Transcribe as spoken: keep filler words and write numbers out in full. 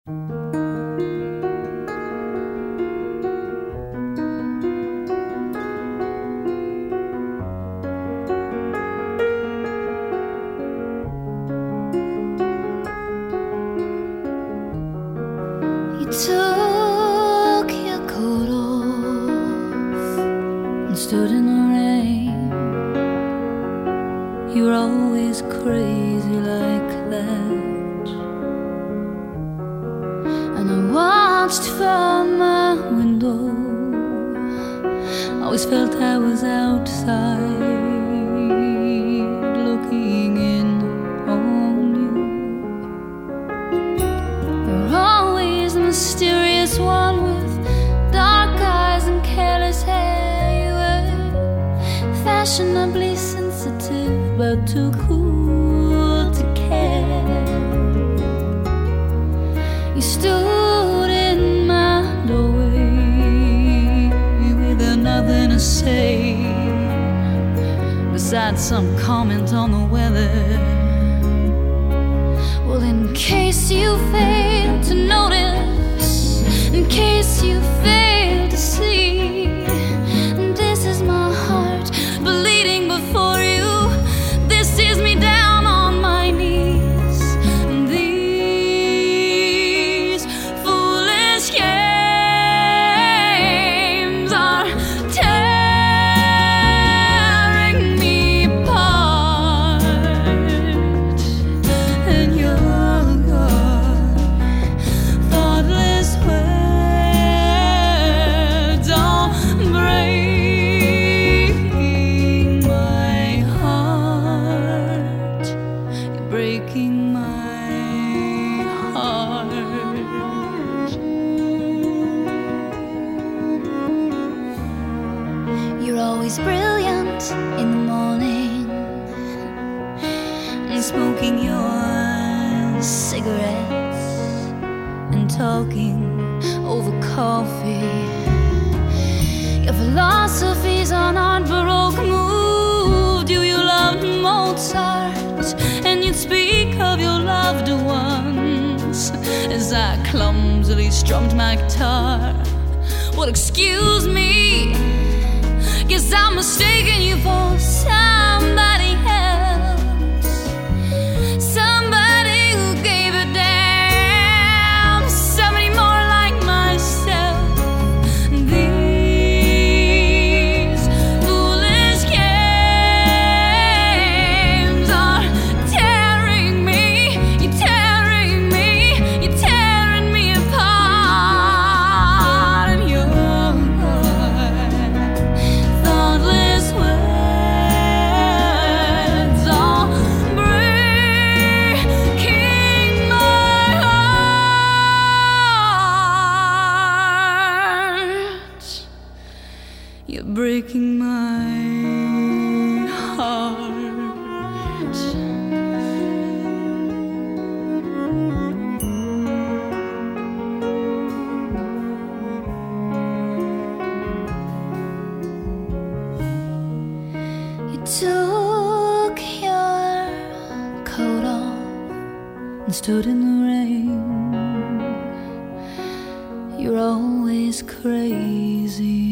You took your coat off and stood in the rain. You were always crazy like that, and I watched from my window. Always felt I was outside looking in on you. You're always the mysterious one with dark eyes and careless hair. You were fashionably sensitive but too cool to care. You stood in my doorway with nothing to say besides some comment on the weather. Well, in case you fail to notice, in case you fail to see, this is my heart bleeding before you. This is me down on my knees. These foolish games are tearing me apart, and your thoughtless words are breaking my heart. You're breaking my heart. You're always brilliant in the morning and smoking your cigarettes and talking over coffee. Your philosophies on art baroque moved you. You loved Mozart and you'd speak of your loved ones as I clumsily strummed my guitar. Well, excuse me, guess I'm mistaking you for somebody else, somebody who gave a damn, somebody more like myself. These foolish games are tearing me, you're tearing me, you're tearing me apart. And your thoughtless words are breaking my heart. You're breaking my heart. You took your coat off and stood in the rain. You're always crazy